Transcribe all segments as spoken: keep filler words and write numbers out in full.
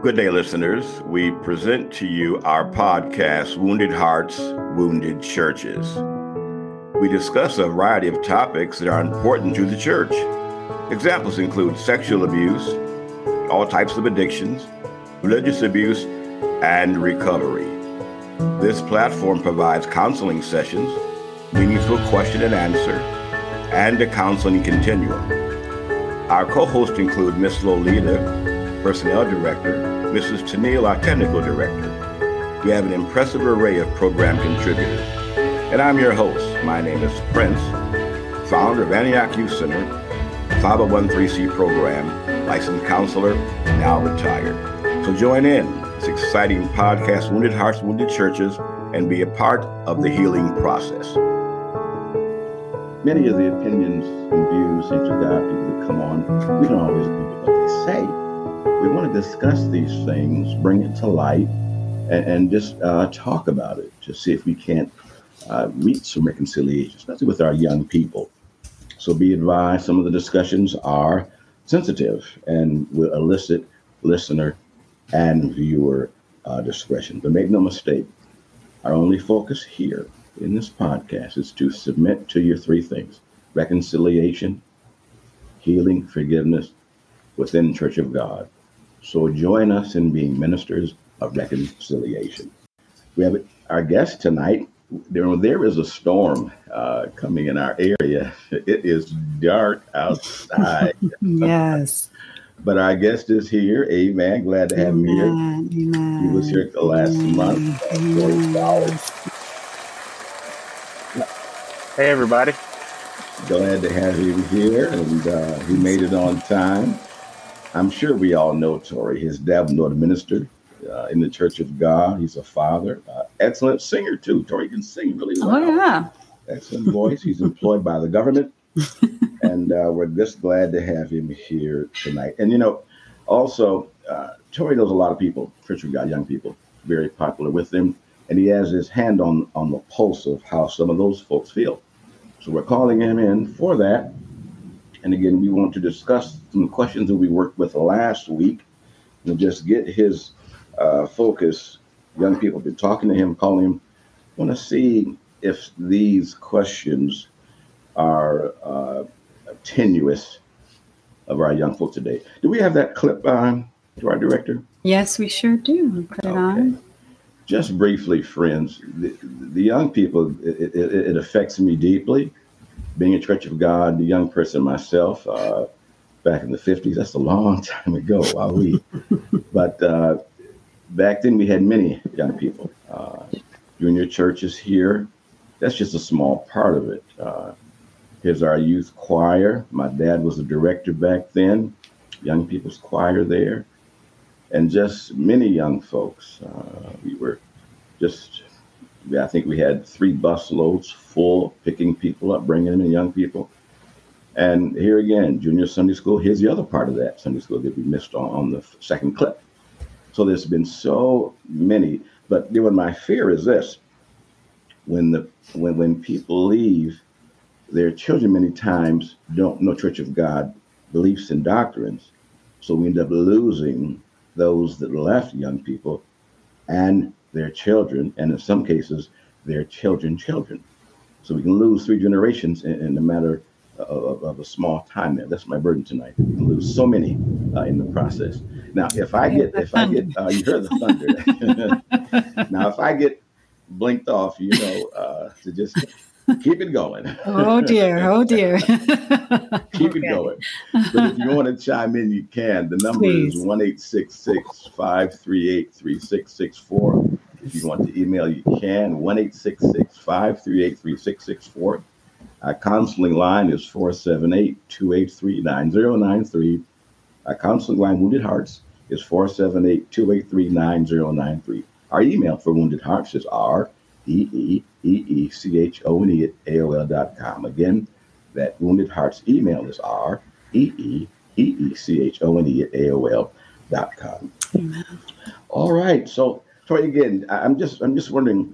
Good day, listeners. We present to you our podcast, Wounded Hearts, Wounded Churches. We discuss a variety of topics that are important to the church. Examples include sexual abuse, all types of addictions, religious abuse, and recovery. This platform provides counseling sessions, meaningful question and answer, and a counseling continuum. Our co-hosts include Miss Lolita, Personnel Director, Missus Tennille, our Technical Director. We have an impressive array of program contributors. And I'm your host. My name is Prince, founder of Antioch Youth Center, five oh one c program, licensed counselor, now retired. So join in this exciting podcast, Wounded Hearts, Wounded Churches, and be a part of the healing process. Many of the opinions and views that you got, people that come on, we don't always agree with what they say. We want to discuss these things, bring it to light, and, and just uh, talk about it to see if we can't uh, reach some reconciliation, especially with our young people. So be advised, some of the discussions are sensitive and will elicit listener and viewer uh, discretion. But make no mistake, our only focus here in this podcast is to submit to your three things: reconciliation, healing, forgiveness within the Church of God. So join us in being ministers of reconciliation. We have our guest tonight. There, there is a storm uh, coming in our area. It is dark outside. Yes. But our guest is here. Amen. Glad to have him here. Amen. He was here the last Amen. month. Uh, Hey, everybody. Glad to have him here. And uh, he made it on time. I'm sure we all know Tori. His dad was a minister uh, in the Church of God. He's a father. Uh, excellent singer, too. Tori can sing really well. Oh, yeah. Excellent voice. He's employed by the government. And uh, we're just glad to have him here tonight. And, you know, also, uh, Tori knows a lot of people, Church of God, young people, very popular with him. And he has his hand on, on the pulse of how some of those folks feel. So we're calling him in for that. And again, we want to discuss some questions that we worked with last week and just get his uh, focus. Young people have been talking to him, calling him, want to see if these questions are uh, tenuous of our young folks today. Do we have that clip on to our director? Yes, we sure do. Put it Okay. on. Just briefly, friends, the, the young people, it, it, it affects me deeply. Being a Church of God, the young person myself, uh, back in the fifties, that's a long time ago, wow, we. But uh, back then we had many young people. Uh, junior churches here, that's just a small part of it. Uh, here's our youth choir. My dad was the director back then, young people's choir there. And just many young folks. Uh, we were just... I think we had three bus loads full, picking people up, bringing in young people. And here again, junior Sunday school, here's the other part of that Sunday school that we missed on, on the second clip. So there's been so many, but you know, my fear is this: when the when when people leave, their children many times don't know Church of God beliefs and doctrines. So we end up losing those that left young people and their children, and in some cases, their children children. So we can lose three generations in, in a matter of, of a small time there. That's my burden tonight. We can lose so many uh, in the process. Now, if I get, if I get, uh, you heard the thunder. Now, if I get blinked off, you know, uh, to just keep it going. Oh, dear. Oh, dear. Keep okay. it going. But if you want to chime in, you can. The number Please. is one eight six six, five three eight, three six six four. If you want to email, you can. one eight six six, five three eight, three six six four. Our counseling line is four seven eight, two eight three, nine zero nine three. Our counseling line, Wounded Hearts, is four seven eight, two eight three, nine zero nine three. Our email for Wounded Hearts is R E E E E C H O N E at A O L dot com. Again, that Wounded Hearts email is R E E E E C H O N E at A O L dot com. Amen. All right. So, so again, I'm just I'm just wondering,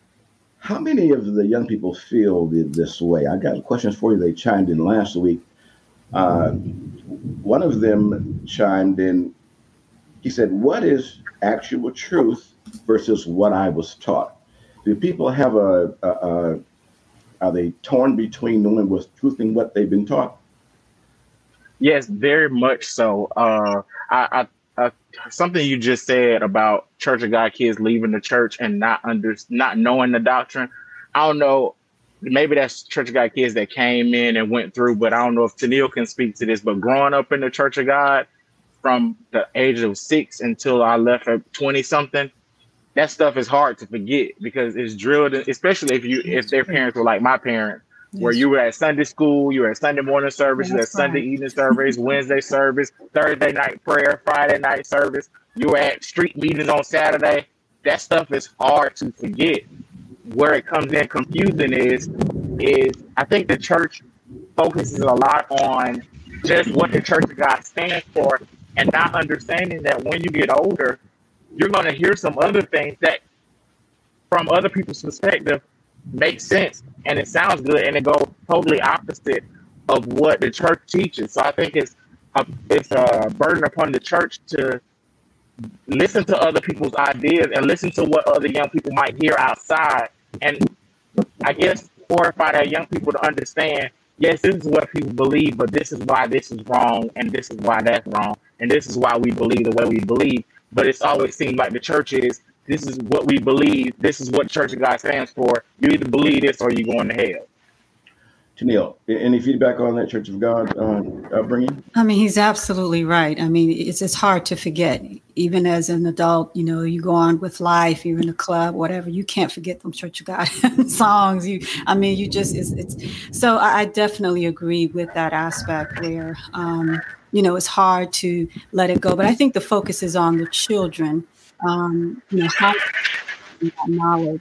how many of the young people feel this way? I got questions for you. They chimed in last week. Uh, one of them chimed in he said, what is actual truth versus what I was taught? Do people have a, a, a are they torn between knowing what's truth and what they've been taught? Yes, very much so. Uh, I, I, I, something you just said about Church of God kids leaving the church and not under, not knowing the doctrine. I don't know. Maybe that's Church of God kids that came in and went through, but I don't know if Tennille can speak to this. But growing up in the Church of God from the age of six until I left at twenty something, that stuff is hard to forget because it's drilled, especially if you if their parents were like my parents, where you were at Sunday school, you were at Sunday morning service, you were at Sunday evening service, Wednesday service, Thursday night prayer, Friday night service, you were at street meetings on Saturday. That stuff is hard to forget. Where it comes in confusing is, is I think the church focuses a lot on just what the Church of God stands for and not understanding that when you get older, you're going to hear some other things that from other people's perspective make sense and it sounds good and it goes totally opposite of what the church teaches. So I think it's a, it's a burden upon the church to listen to other people's ideas and listen to what other young people might hear outside. And I guess fortify that young people to understand, yes, this is what people believe, but this is why this is wrong. And this is why that's wrong. And this is why we believe the way we believe. But it's always seemed like the church is, this is what we believe. This is what Church of God stands for. You either believe this or you're going to hell. Tennille, any feedback on that Church of God uh, upbringing? I mean, he's absolutely right. I mean, it's it's hard to forget. Even as an adult, you know, you go on with life, you're in a club, whatever, you can't forget them Church of God songs. You, I mean, you just, it's, it's so I, I definitely agree with that aspect where, um, you know, it's hard to let it go. But I think the focus is on the children, um, you know, how that knowledge.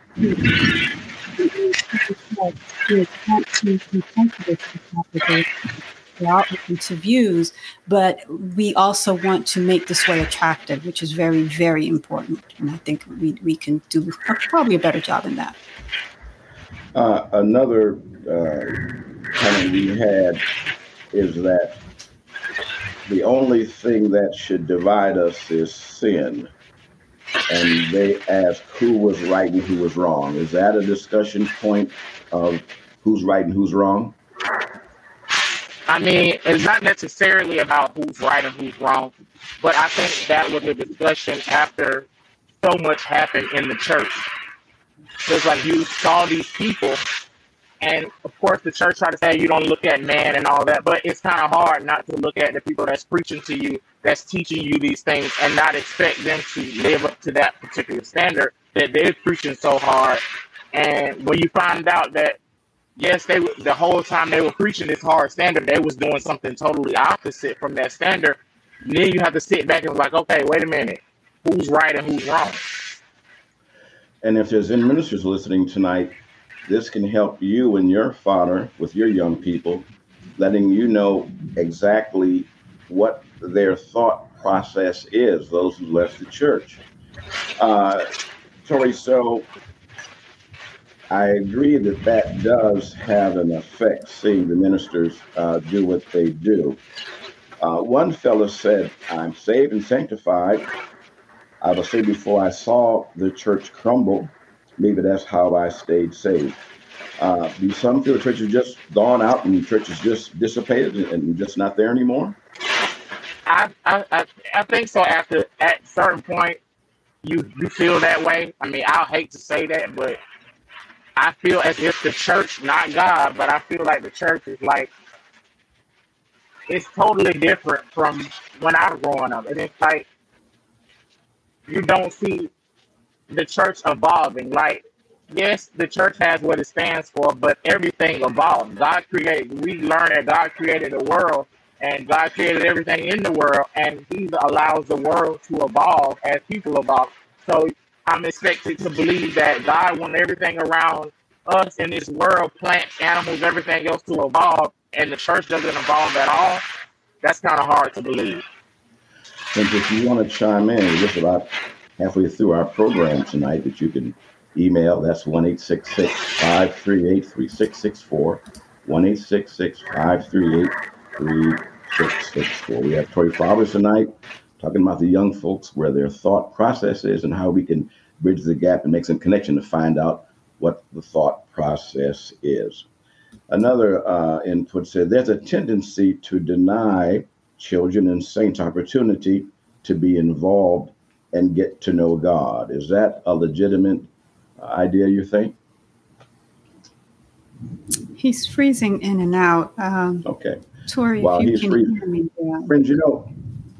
Out into views, but we also want to make this way attractive, which is very, very important. And I think we, we can do probably a better job in that. Uh, another uh, comment we had is that the only thing that should divide us is sin. And they asked who was right and who was wrong. Is that a discussion point of who's right and who's wrong? I mean, it's not necessarily about who's right and who's wrong, but I think that was a discussion after so much happened in the church. It's like you saw these people, and of course the church tried to say you don't look at man and all that, but it's kind of hard not to look at the people that's preaching to you, that's teaching you these things, and not expect them to live up to that particular standard that they're preaching so hard. And when you find out that, yes, they the whole time they were preaching this hard standard, they was doing something totally opposite from that standard, then you have to sit back and be like, okay, wait a minute, who's right and who's wrong? And if there's any ministers listening tonight, this can help you and your father with your young people, letting you know exactly what their thought process is, those who left the church. Uh, Tori, so I agree that that does have an effect, seeing the ministers uh, do what they do. Uh, one fellow said, I'm saved and sanctified. I will say before I saw the church crumble, maybe that's how I stayed saved. Uh, do some feel the church has just gone out and the church is just dissipated and just not there anymore? I, I I I think so. After at a certain point, you you feel that way. I mean, I hate to say that, but I feel as if the church, not God, but I feel like the church is like, it's totally different from when I was growing up. And it's like, you don't see the church evolving. Like, yes, the church has what it stands for, but everything evolves. God created, we learned that God created the world, and God created everything in the world, and He allows the world to evolve as people evolve. So I'm expected to believe that God wants everything around us in this world, plants, animals, everything else to evolve, and the church doesn't evolve at all. That's kind of hard to believe. And if you want to chime in, we're just about halfway through our program tonight, that you can email. That's one eight six six, five three eight, three six six four, one eight six six, five three eight, three six six four. We have Tori Flowers tonight talking about the young folks, where their thought process is and how we can bridge the gap and make some connection to find out what the thought process is. Another uh, input said there's a tendency to deny children and saints opportunity to be involved and get to know God. Is that a legitimate idea, you think? He's freezing in and out. Um, okay. Tori, While if you he's can freezing, hear me. Yeah. Friends, you know,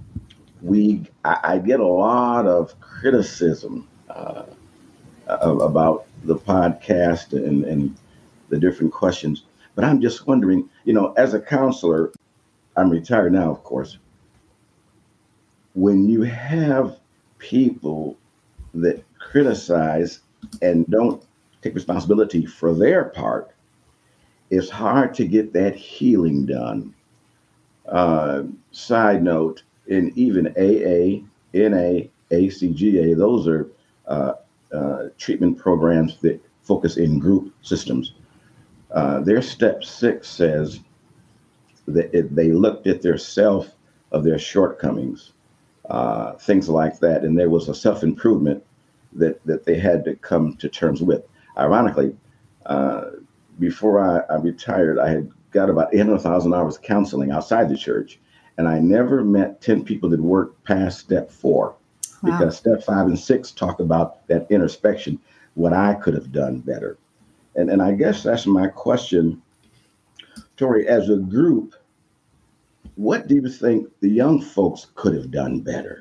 we I, I get a lot of criticism uh, about the podcast and, and the different questions. But I'm just wondering, you know, as a counselor, I'm retired now, of course. When you have people that criticize and don't take responsibility for their part, it's hard to get that healing done. Uh, side note, in even A A, N A, A C G A, those are uh, uh, treatment programs that focus in group systems. Uh, their step six says that it, they looked at their self of their shortcomings, uh, things like that, and there was a self-improvement that, that they had to come to terms with. Ironically, uh, before I, I retired, I had got about eight hundred thousand hours counseling outside the church, and I never met ten people that worked past step four. Wow. Because step five and six talk about that introspection, what I could have done better. And, and I guess that's my question, Tori, as a group, what do you think the young folks could have done better?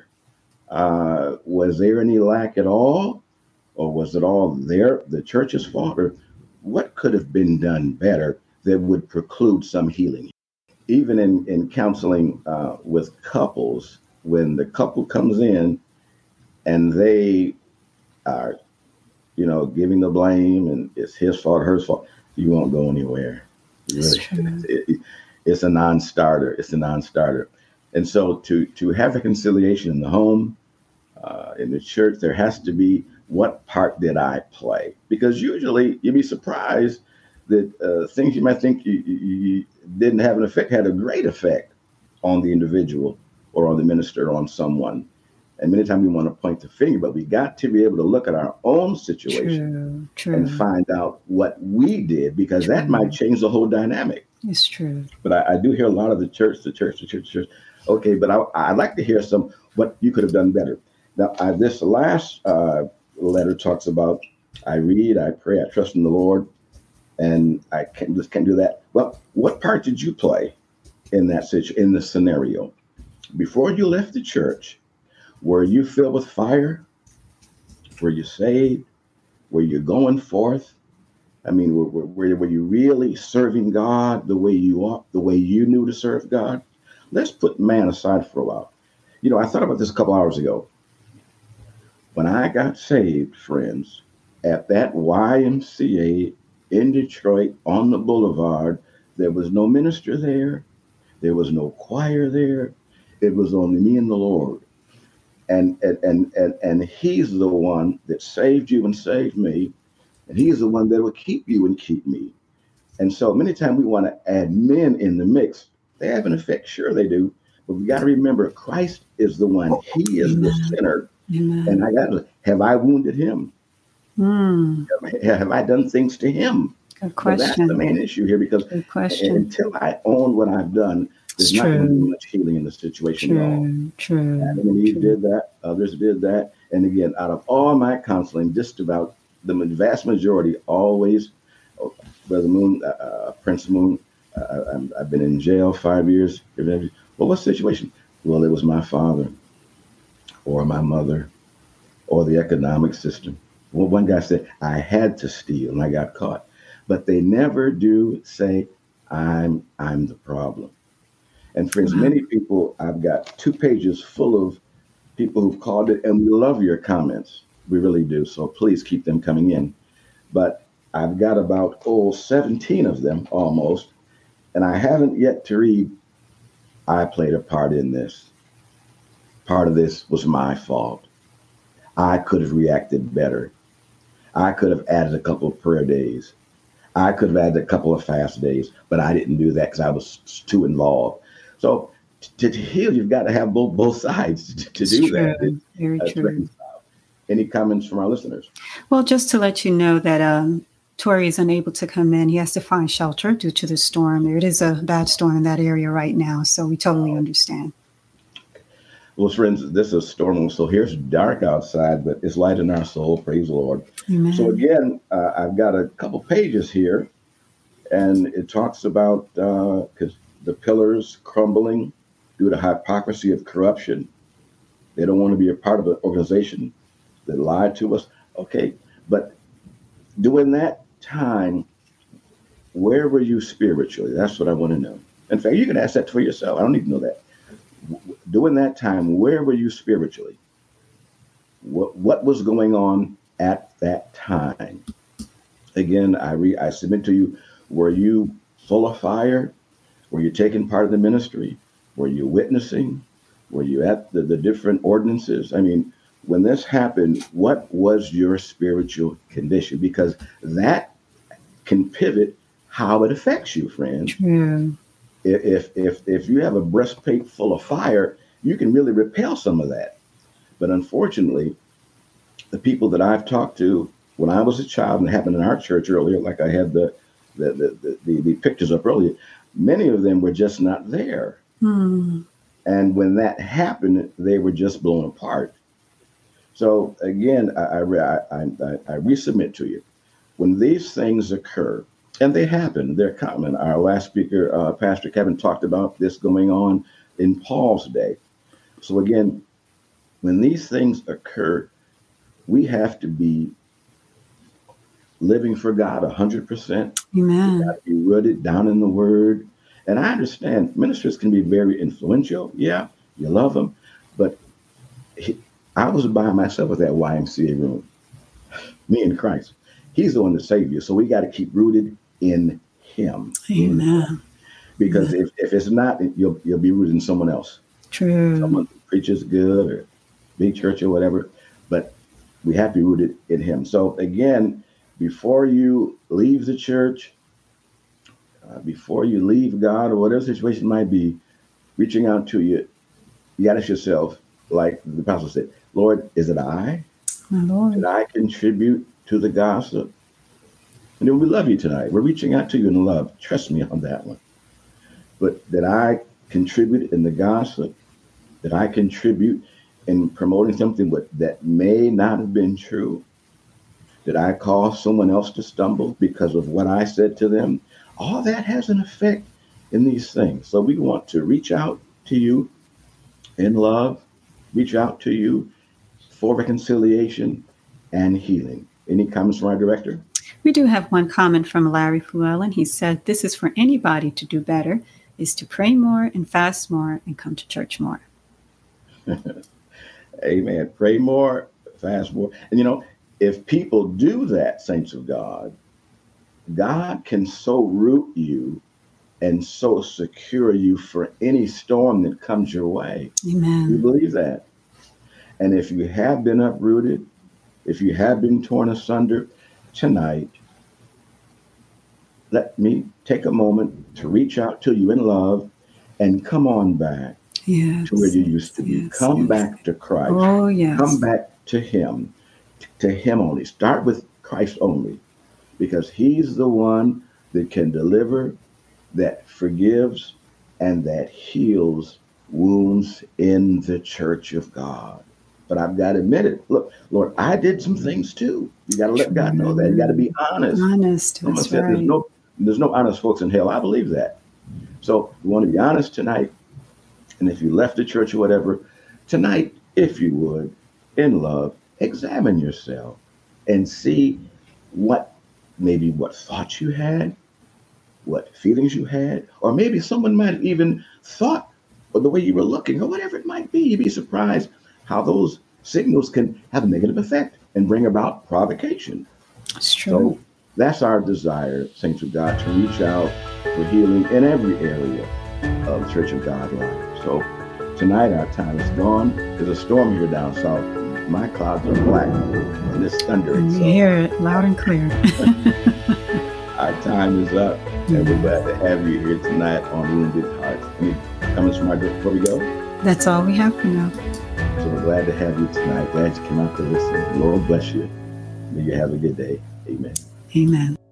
Uh, was there any lack at all? Or was it all their, the church's fault? Or what could have been done better that would preclude some healing? Even in, in counseling uh, with couples, when the couple comes in and they are, you know, giving the blame and it's his fault, her fault, you won't go anywhere. Really. It, it, it's a non-starter. It's a non-starter. And so to, to have reconciliation in the home, uh, in the church, there has to be, what part did I play? Because usually you'd be surprised that uh, things you might think you, you, you didn't have an effect had a great effect on the individual or on the minister or on someone. And many times we want to point the finger, but we got to be able to look at our own situation true, true. and find out what we did, because true. That might change the whole dynamic. It's true. But I, I do hear a lot of the church, the church, the church, the church. Okay, but I, I'd like to hear some, what you could have done better. Now, I, this last uh, letter talks about, I read, I pray, I trust in the Lord, and I can, just can't do that. Well, what part did you play in that situation, in the scenario? Before you left the church, were you filled with fire? Were you saved? Were you going forth? I mean, were, were, were you really serving God the way you ought, the way you knew to serve God? Let's put man aside for a while. You know, I thought about this a couple hours ago. When I got saved, friends, at that Y M C A in Detroit on the boulevard, there was no minister there. There was no choir there. It was only me and the Lord. And, and, and, and, and he's the one that saved you and saved me. And he's the one that will keep you and keep me. And so many times we want to add men in the mix. They have an effect. Sure, they do. But we got to remember, Christ is the one. He is Amen. The sinner. Amen. And I got to, have I wounded him? Mm. Have, have I done things to him? Good question. So that's the main issue here, because Good question. Until I own what I've done, there's it's not true. going to be much healing in the situation true. at all. True. Adam and Eve did that. Others did that. And again, out of all my counseling, just about the vast majority always, oh, Brother Moon, uh, Prince Moon, uh, I've been in jail five years. Well, what situation? Well, it was my father or my mother or the economic system. Well, one guy said, I had to steal and I got caught. But they never do say, I'm I'm the problem. And friends, wow. Many people, I've got two pages full of people who've called it, and we love your comments. We really do. So please keep them coming in. But I've got about, oh, seventeen of them almost. And I haven't yet to read, I played a part in this. Part of this was my fault. I could have reacted better. I could have added a couple of prayer days. I could have added a couple of fast days, but I didn't do that because I was too involved. So to, to heal, you've got to have both both sides to, to do true. that. It, Very uh, true. Any comments from our listeners? Well, just to let you know that um, Torrey is unable to come in. He has to find shelter due to the storm. It is a bad storm in that area right now, so we totally understand. Well, friends, this is a storm, so here's dark outside, but it's light in our soul. Praise the Lord. Amen. So again, uh, I've got a couple pages here, and it talks about because uh, the pillars crumbling due to hypocrisy of corruption. They don't want to be a part of an organization that lied to us. Okay, but during that time, where were you spiritually? That's what I want to know. In fact, you can ask that for yourself. I don't need to know that. During that time, where were you spiritually? What what was going on at that time? Again, I re, I submit to you, were you full of fire? Were you taking part of the ministry? Were you witnessing? Were you at the, the different ordinances? I mean, when this happened, what was your spiritual condition? Because that can pivot how it affects you, friend. True. If if if you have a breastplate full of fire, you can really repel some of that. But unfortunately, the people that I've talked to when I was a child, and it happened in our church earlier, like I had the the the, the, the pictures up earlier, many of them were just not there. Hmm. And when that happened, they were just blown apart. So again, I I, I, I, I resubmit to you, when these things occur, and they happen, they're common. Our last speaker, uh, Pastor Kevin, talked about this going on in Paul's day. So again, when these things occur, we have to be living for God one hundred percent. Amen. We got to be rooted down in the Word. And I understand ministers can be very influential. Yeah, you love them. But he, I was by myself with that Y M C A room, me and Christ. He's the one that saved you. So we got to keep rooted in Him. Amen. Because if, if it's not, you'll you'll be rooted in someone else. True. Someone who preaches good or big church or whatever. But we have to be rooted in Him. So again, before you leave the church, uh, before you leave God or whatever situation might be, reaching out to you, you got to ask yourself, like the apostle said, Lord, is it I? My Lord. Did I contribute to the gospel? And then we love you tonight. We're reaching out to you in love. Trust me on that one. But did I contribute in the gospel? Did I contribute in promoting something that may not have been true? Did I cause someone else to stumble because of what I said to them? All that has an effect in these things. So we want to reach out to you in love, reach out to you for reconciliation and healing. Any comments from our director? We do have one comment from Larry Llewellyn. He said, this is for anybody to do better, is to pray more and fast more and come to church more. Amen. Pray more, fast more. And you know, if people do that, saints of God, God can so root you and so secure you for any storm that comes your way. Amen. You believe that? And if you have been uprooted, if you have been torn asunder tonight, let me take a moment to reach out to you in love and come on back yes. to where you used to be. Yes, come yes. back to Christ. Oh, yes. Come back to Him, to Him only. Start with Christ only, because He's the one that can deliver, that forgives, and that heals wounds in the church of God. But I've got to admit it. Look, Lord, I did some things too. You got to let God know that. You got to be honest. Honest. Someone That's said right. there's no, there's no honest folks in hell. I believe that. So we want to be honest tonight. And if you left the church or whatever, tonight, if you would, in love, examine yourself and see what, maybe what thoughts you had, what feelings you had, or maybe someone might have even thought of the way you were looking or whatever it might be. You'd be surprised how those signals can have a negative effect and bring about provocation. That's true. So that's our desire, saints of God, to reach out for healing in every area of the Church of God life. So tonight our time is gone. There's a storm here down south. My clouds are black and it's thundering. You So hear it loud and clear. our time is up, and we're glad to have you here tonight on Wounded Hearts. Any comments from our group before we go? That's all we have for now. So we're glad to have you tonight. Glad you came out to listen. Lord bless you. May you have a good day. Amen. Amen.